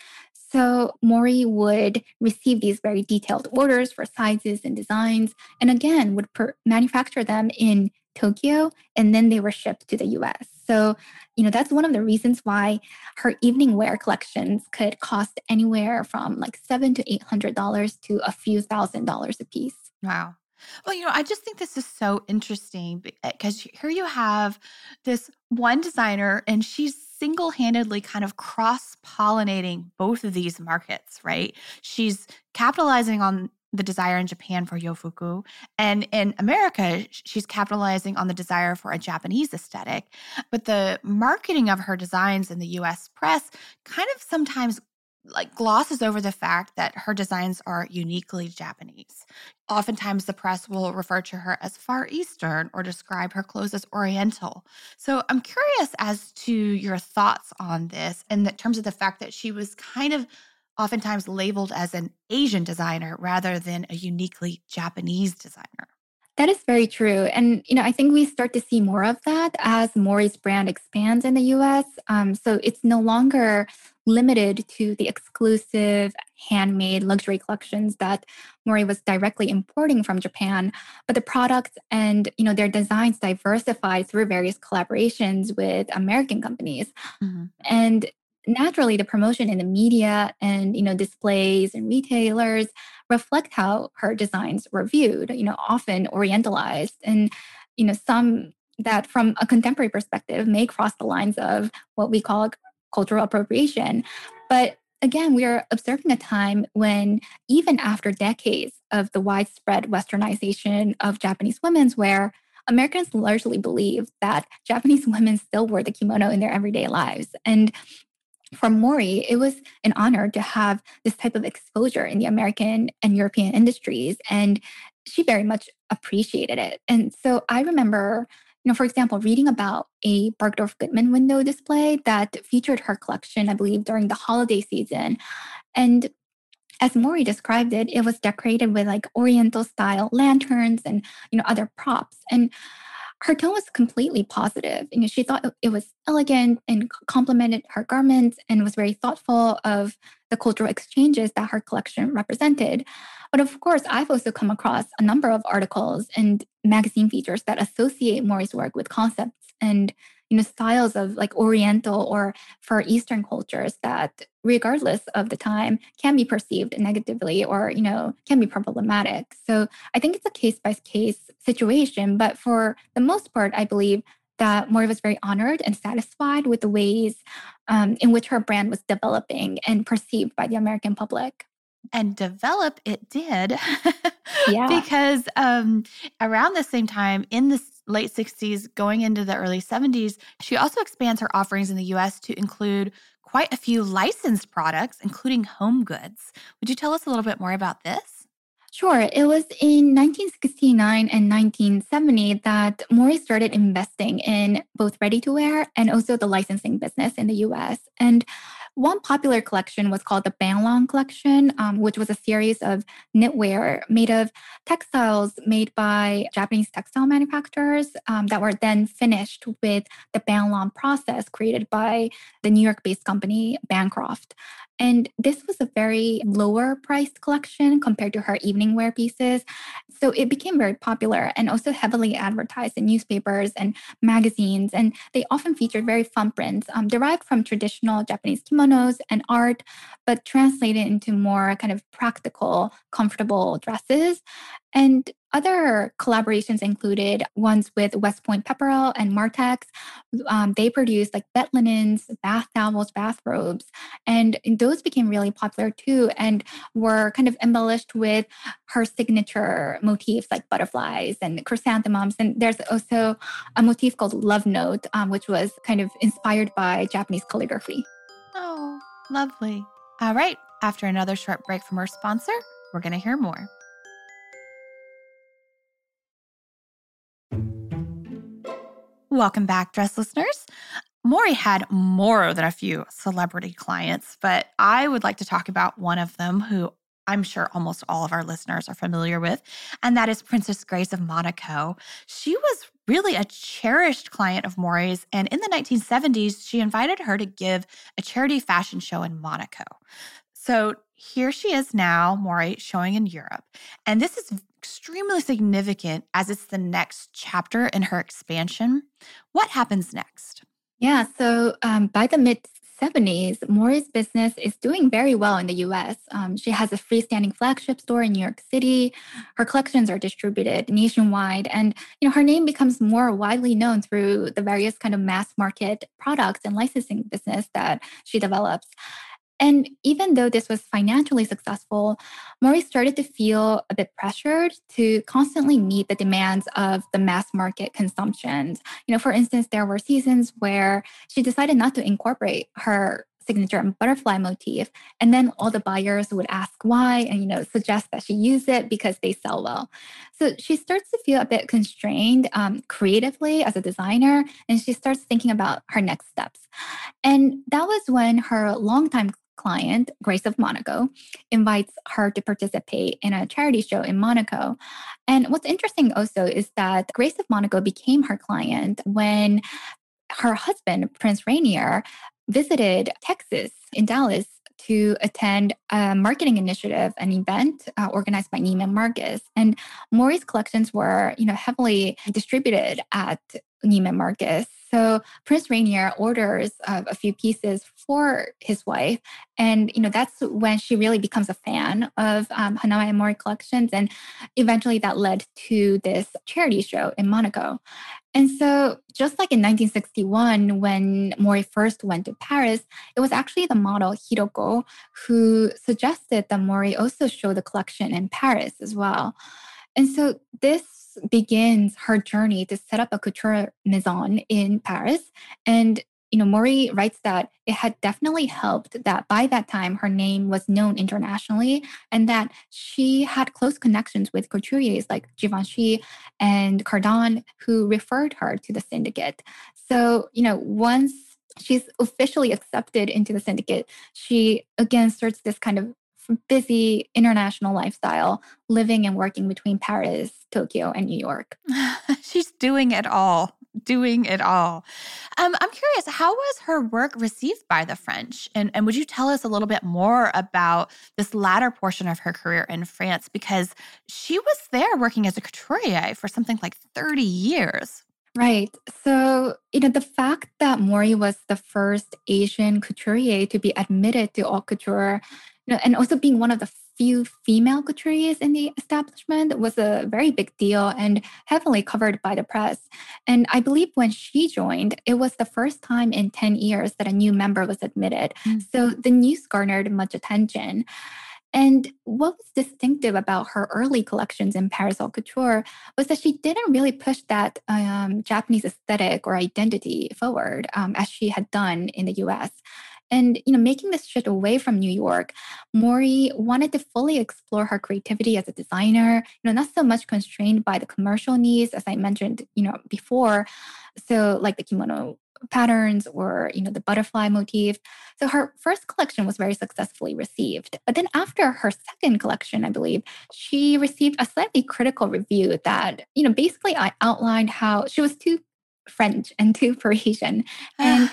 So Mori would receive these very detailed orders for sizes and designs, and again, would per- manufacture them in Tokyo, and then they were shipped to the U S. So, you know, that's one of the reasons why her evening wear collections could cost anywhere from like seven to eight hundred dollars to a few thousand dollars a piece. Wow. Well, you know, I just think this is so interesting because here you have this one designer and she's single-handedly kind of cross-pollinating both of these markets, right? She's capitalizing on the desire in Japan for yofuku. And in America, she's capitalizing on the desire for a Japanese aesthetic. But the marketing of her designs in the U S press kind of sometimes like glosses over the fact that her designs are uniquely Japanese. Oftentimes, the press will refer to her as Far Eastern or describe her clothes as Oriental. So I'm curious as to your thoughts on this in the terms of the fact that she was kind of oftentimes labeled as an Asian designer rather than a uniquely Japanese designer. That is very true. And, you know, I think we start to see more of that as Mori's brand expands in the U S. Um, so it's no longer limited to the exclusive handmade luxury collections that Mori was directly importing from Japan, but the products and, you know, their designs diversify through various collaborations with American companies. Mm-hmm. And naturally, the promotion in the media and, you know, displays and retailers reflect how her designs were viewed, you know, often orientalized. And, you know, some that from a contemporary perspective may cross the lines of what we call cultural appropriation. But again, we are observing a time when even after decades of the widespread westernization of Japanese women's wear, Americans largely believe that Japanese women still wore the kimono in their everyday lives. And for Mori, it was an honor to have this type of exposure in the American and European industries, and she very much appreciated it. And so I remember, you know, for example, reading about a Bergdorf Goodman window display that featured her collection, I believe, during the holiday season. And as Mori described it, it was decorated with like Oriental style lanterns and, you know, other props. And her tone was completely positive. You know, she thought it was elegant and complimented her garments and was very thoughtful of the cultural exchanges that her collection represented. But of course, I've also come across a number of articles and magazine features that associate Mori's work with concepts and, you know, styles of like Oriental or Far Eastern cultures that, regardless of the time, can be perceived negatively or, you know, can be problematic. So I think it's a case-by-case situation. But for the most part, I believe that Mori was very honored and satisfied with the ways um, in which her brand was developing and perceived by the American public. And develop it did. Yeah. Because um, around the same time, in the late sixties, going into the early seventies, she also expands her offerings in the U S to include quite a few licensed products, including home goods. Would you tell us a little bit more about this? Sure. It was in nineteen sixty-nine and nineteen seventy that Mori started investing in both ready-to-wear and also the licensing business in the U S. And one popular collection was called the Banglong Collection, um, which was a series of knitwear made of textiles made by Japanese textile manufacturers um, that were then finished with the Banglong process created by the New York-based company Bancroft. And this was a very lower priced collection compared to her evening wear pieces. So it became very popular and also heavily advertised in newspapers and magazines. And they often featured very fun prints um, derived from traditional Japanese kimonos and art, but translated into more kind of practical, comfortable dresses. And other collaborations included ones with West Point Pepperell and Martex. Um, they produced like bed linens, bath towels, bathrobes, and those became really popular too and were kind of embellished with her signature motifs like butterflies and chrysanthemums. And there's also a motif called Love Note, um, which was kind of inspired by Japanese calligraphy. Oh, lovely. All right. After another short break from our sponsor, we're going to hear more. Welcome back, dress listeners. Mori had more than a few celebrity clients, but I would like to talk about one of them who I'm sure almost all of our listeners are familiar with, and that is Princess Grace of Monaco. She was really a cherished client of Mori's, and in the nineteen seventies, she invited her to give a charity fashion show in Monaco. So here she is now, Mori, showing in Europe. And this is extremely significant as it's the next chapter in her expansion. What happens next? Yeah, so um, by the mid seventies, Mori's business is doing very well in the U S. Um, she has a freestanding flagship store in New York City. Her collections are distributed nationwide, and you know her name becomes more widely known through the various kind of mass market products and licensing business that she develops. And even though this was financially successful, Mori started to feel a bit pressured to constantly meet the demands of the mass market consumption. You know, for instance, there were seasons where she decided not to incorporate her signature butterfly motif. And then all the buyers would ask why and, you know, suggest that she use it because they sell well. So she starts to feel a bit constrained um, creatively as a designer, and she starts thinking about her next steps. And that was when her longtime client, Grace of Monaco, invites her to participate in a charity show in Monaco. And what's interesting also is that Grace of Monaco became her client when her husband, Prince Rainier, visited Texas in Dallas to attend a marketing initiative, an event uh, organized by Neiman Marcus. And Mori's collections were, you know, heavily distributed at Neiman Marcus. So Prince Rainier orders uh, a few pieces for his wife. And, you know, that's when she really becomes a fan of um, Hanae and Mori collections. And eventually that led to this charity show in Monaco. And so just like in nineteen sixty-one, when Mori first went to Paris, it was actually the model Hiroko who suggested that Mori also show the collection in Paris as well. And so this begins her journey to set up a couture maison in Paris. And you know, Mori writes that it had definitely helped that by that time her name was known internationally and that she had close connections with couturiers like Givenchy and Cardin who referred her to the syndicate. So, you know, once she's officially accepted into the syndicate, she again starts this kind of busy international lifestyle, living and working between Paris, Tokyo, and New York. She's doing it all. Doing it all. Um, I'm curious, how was her work received by the French? And, and would you tell us a little bit more about this latter portion of her career in France? Because she was there working as a couturier for something like thirty years. Right. So, you know, the fact that Mori was the first Asian couturier to be admitted to haute couture, you know, and also being one of the few female couturiers in the establishment was a very big deal and heavily covered by the press. And I believe when she joined, it was the first time in ten years that a new member was admitted. Mm. So the news garnered much attention. And what was distinctive about her early collections in Paris haute couture was that she didn't really push that um, Japanese aesthetic or identity forward um, as she had done in the U S. And, you know, making this shift away from New York, Mori wanted to fully explore her creativity as a designer, you know, not so much constrained by the commercial needs, as I mentioned, you know, before. So like the kimono patterns or, you know, the butterfly motif. So her first collection was very successfully received. But then after her second collection, I believe, she received a slightly critical review that, you know, basically I outlined how she was too French and too Parisian. And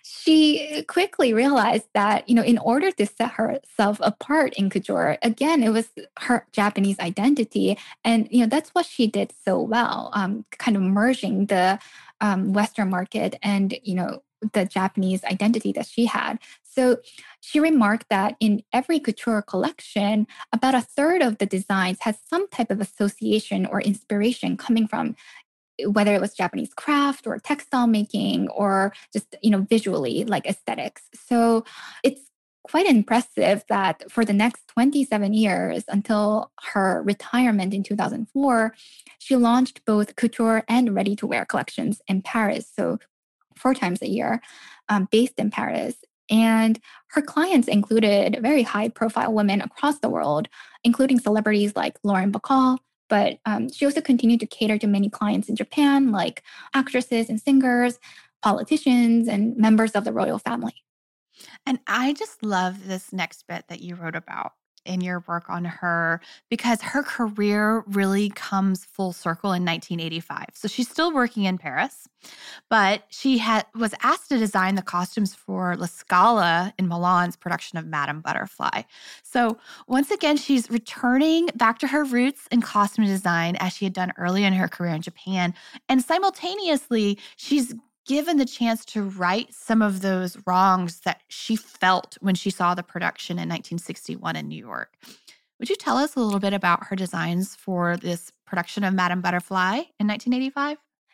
she quickly realized that, you know, in order to set herself apart in couture, again, it was her Japanese identity. And, you know, that's what she did so well, um, kind of merging the um, Western market and, you know, the Japanese identity that she had. So she remarked that in every couture collection, about a third of the designs has some type of association or inspiration coming from whether it was Japanese craft or textile making or just, you know, visually like aesthetics. So it's quite impressive that for the next twenty-seven years until her retirement in two thousand four, she launched both couture and ready-to-wear collections in Paris. So four times a year, um, based in Paris. And her clients included very high-profile women across the world, including celebrities like Lauren Bacall. But um, she also continued to cater to many clients in Japan, like actresses and singers, politicians, and members of the royal family. And I just love this next bit that you wrote about in your work on her, because her career really comes full circle in nineteen eighty-five. So she's still working in Paris, but she had was asked to design the costumes for La Scala in Milan's production of Madame Butterfly. So once again, she's returning back to her roots in costume design as she had done early in her career in Japan. And simultaneously, she's given the chance to right some of those wrongs that she felt when she saw the production in nineteen sixty-one in New York. Would you tell us a little bit about her designs for this production of Madame Butterfly in nineteen eighty-five?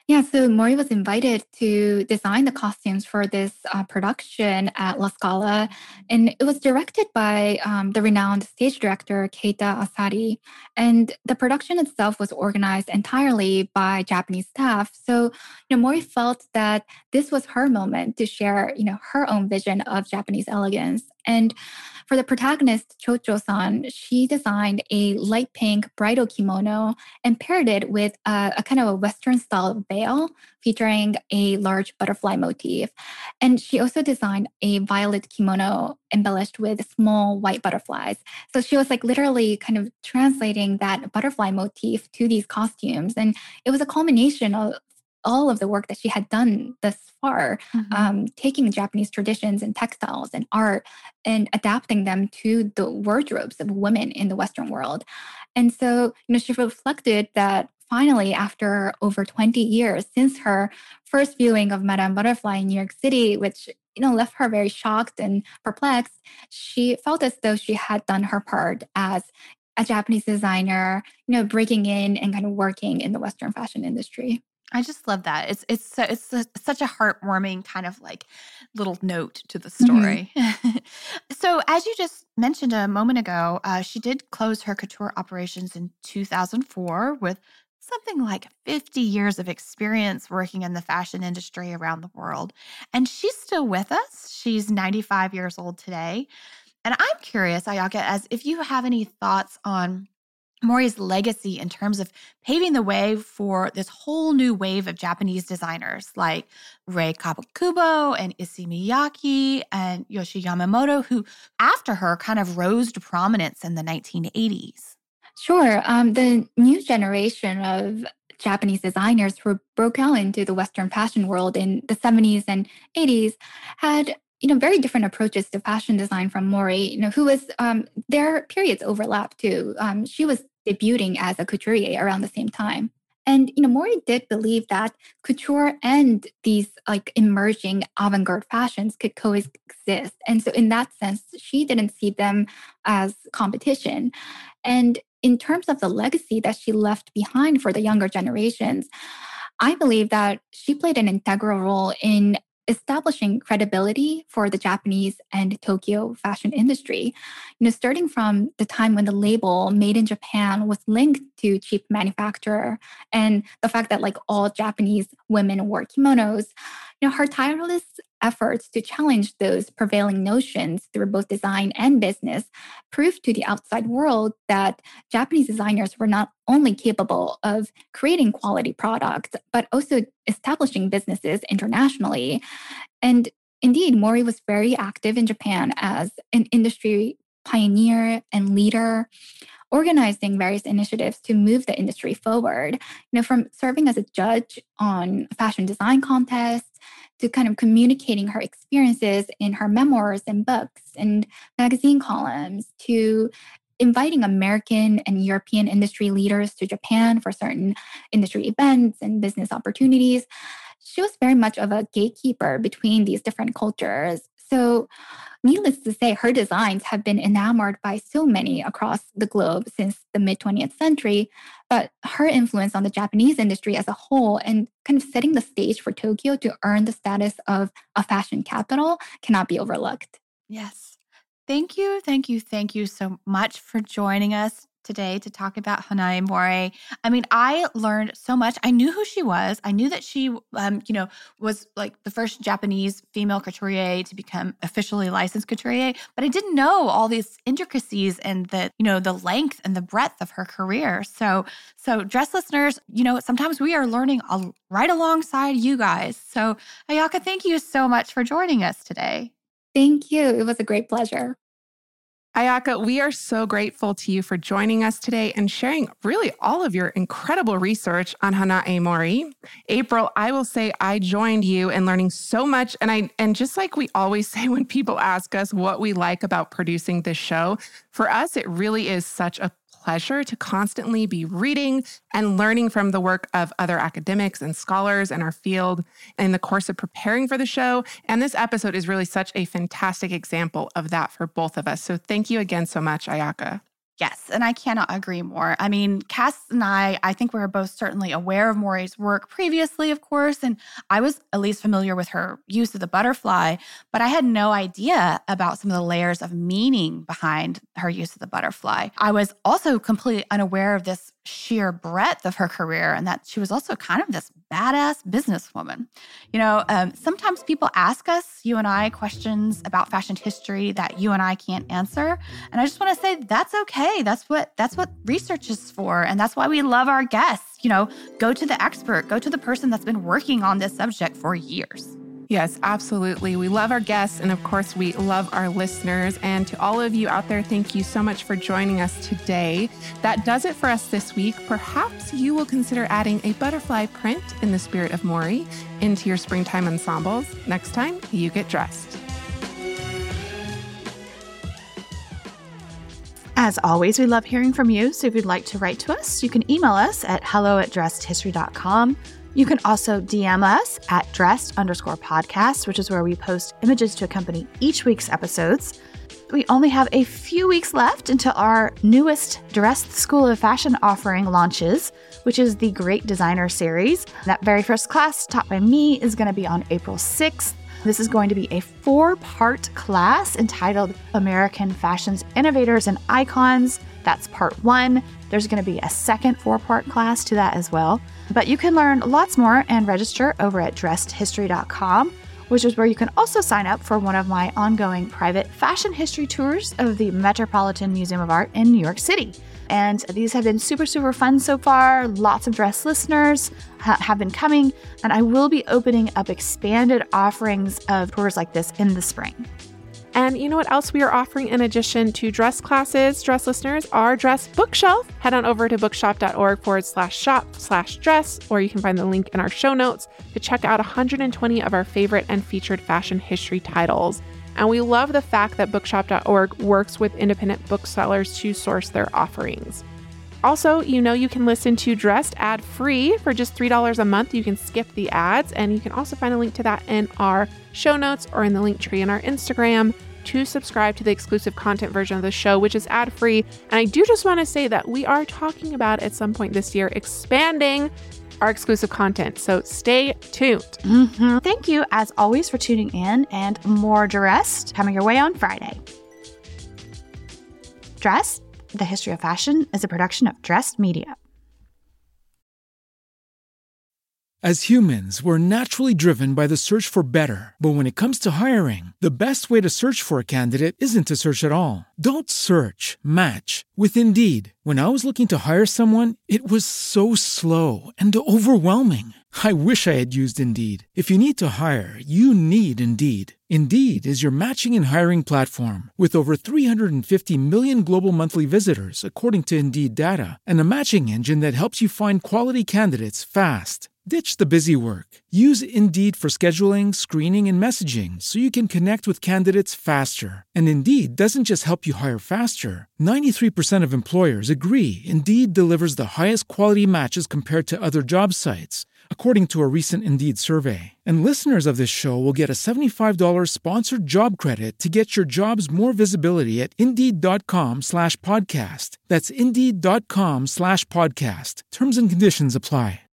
Yeah, so Mori was invited to design the costumes for this uh, production at La Scala, and it was directed by um, the renowned stage director Keita Asari. And the production itself was organized entirely by Japanese staff. So, you know, Mori felt that this was her moment to share, you know, her own vision of Japanese elegance. And for the protagonist, Chocho-san, she designed a light pink bridal kimono and paired it with a, a kind of a Western style veil featuring a large butterfly motif. And she also designed a violet kimono embellished with small white butterflies. So she was like literally kind of translating that butterfly motif to these costumes. And it was a culmination of all of the work that she had done thus far, mm-hmm. um, taking Japanese traditions and textiles and art and adapting them to the wardrobes of women in the Western world. And so, you know, she reflected that finally, after over twenty years since her first viewing of Madame Butterfly in New York City, which, you know, left her very shocked and perplexed, she felt as though she had done her part as a Japanese designer, you know, breaking in and kind of working in the Western fashion industry. I just love that. It's it's so, it's a, such a heartwarming kind of like little note to the story. Mm-hmm. So as you just mentioned a moment ago, uh, she did close her couture operations in two thousand four with something like fifty years of experience working in the fashion industry around the world. And she's still with us. She's ninety-five years old today. And I'm curious, Ayaka, as if you have any thoughts on Mori's legacy in terms of paving the way for this whole new wave of Japanese designers like Rei Kawakubo and Issey Miyake and Yohji Yamamoto, who after her kind of rose to prominence in the nineteen eighties. Sure. Um, the new generation of Japanese designers who broke out into the Western fashion world in the seventies and eighties had you know, very different approaches to fashion design from Mori, you know, who was, um, their periods overlap too. Um, she was debuting as a couturier around the same time. And, you know, Mori did believe that couture and these like emerging avant-garde fashions could coexist. And so in that sense, she didn't see them as competition. And in terms of the legacy that she left behind for the younger generations, I believe that she played an integral role in establishing credibility for the Japanese and Tokyo fashion industry. You know, starting from the time when the label Made in Japan was linked to cheap manufacturer and the fact that like all Japanese women wore kimonos, you know, her tireless efforts to challenge those prevailing notions through both design and business proved to the outside world that Japanese designers were not only capable of creating quality products, but also establishing businesses internationally. And indeed, Mori was very active in Japan as an industry pioneer and leader, organizing various initiatives to move the industry forward. You know, from serving as a judge on fashion design contests to kind of communicating her experiences in her memoirs and books and magazine columns to inviting American and European industry leaders to Japan for certain industry events and business opportunities. She was very much of a gatekeeper between these different cultures. So needless to say, her designs have been enamored by so many across the globe since the mid-twentieth century, but her influence on the Japanese industry as a whole and kind of setting the stage for Tokyo to earn the status of a fashion capital cannot be overlooked. Yes. Thank you, thank you, thank you so much for joining us today to talk about Hanae Mori. I mean, I learned so much. I knew who she was. I knew that she, um, you know, was like the first Japanese female couturier to become officially licensed couturier, but I didn't know all these intricacies and the, you know, the length and the breadth of her career. So, so dress listeners, you know, sometimes we are learning all, right alongside you guys. So, Ayaka, thank you so much for joining us today. Thank you. It was a great pleasure. Ayaka, we are so grateful to you for joining us today and sharing really all of your incredible research on Hanae Mori. April, I will say I joined you in learning so much. And I and just like we always say when people ask us what we like about producing this show, for us, it really is such a pleasure to constantly be reading and learning from the work of other academics and scholars in our field in the course of preparing for the show. And this episode is really such a fantastic example of that for both of us. So thank you again so much, Ayaka. Yes, and I cannot agree more. I mean, Cass and I, I think we were both certainly aware of Morey's work previously, of course, and I was at least familiar with her use of the butterfly, but I had no idea about some of the layers of meaning behind her use of the butterfly. I was also completely unaware of this sheer breadth of her career and that she was also kind of this badass businesswoman. You know, um, sometimes people ask us, you and I, questions about fashion history that you and I can't answer. And I just want to say that's okay. That's what that's what research is for. And that's why we love our guests. You know, go to the expert, go to the person that's been working on this subject for years. Yes, absolutely. We love our guests, and of course, we love our listeners. And to all of you out there, thank you so much for joining us today. That does it for us this week. Perhaps you will consider adding a butterfly print in the spirit of Morey into your springtime ensembles next time you get dressed. As always, we love hearing from you. So if you'd like to write to us, you can email us at hello at dressed history dot com. You can also D M us at dressed underscore podcast, which is where we post images to accompany each week's episodes. We only have a few weeks left until our newest Dressed School of Fashion offering launches, which is the Great Designer Series. That very first class taught by me is going to be on April sixth. This is going to be a four-part class entitled American Fashion's Innovators and Icons. That's part one. There's going to be a second four-part class to that as well. But you can learn lots more and register over at dressed history dot com, which is where you can also sign up for one of my ongoing private fashion history tours of the Metropolitan Museum of Art in New York City. And these have been super, super fun so far. Lots of Dressed listeners ha- have been coming, and I will be opening up expanded offerings of tours like this in the spring. And you know what else we are offering in addition to dress classes, dress listeners, our dress bookshelf. Head on over to bookshop.org forward slash shop slash dress, or you can find the link in our show notes to check out one hundred twenty of our favorite and featured fashion history titles. And we love the fact that bookshop dot org works with independent booksellers to source their offerings. Also, you know you can listen to Dressed ad-free for just three dollars a month. You can skip the ads, and you can also find a link to that in our show notes or in the link tree in our Instagram to subscribe to the exclusive content version of the show, which is ad-free. And I do just want to say that we are talking about at some point this year expanding our exclusive content. So stay tuned. Mm-hmm. Thank you, as always, for tuning in, and more Dressed coming your way on Friday. Dressed, the History of Fashion, is a production of Dressed Media. As humans, we're naturally driven by the search for better. But when it comes to hiring, the best way to search for a candidate isn't to search at all. Don't search, match with Indeed. When I was looking to hire someone, it was so slow and overwhelming. I wish I had used Indeed. If you need to hire, you need Indeed. Indeed is your matching and hiring platform with over three hundred fifty million global monthly visitors, according to Indeed data, and a matching engine that helps you find quality candidates fast. Ditch the busy work. Use Indeed for scheduling, screening, and messaging so you can connect with candidates faster. And Indeed doesn't just help you hire faster. ninety-three percent of employers agree Indeed delivers the highest quality matches compared to other job sites, according to a recent Indeed survey. And listeners of this show will get a seventy-five dollars sponsored job credit to get your jobs more visibility at Indeed.com slash podcast. That's Indeed.com slash podcast. Terms and conditions apply.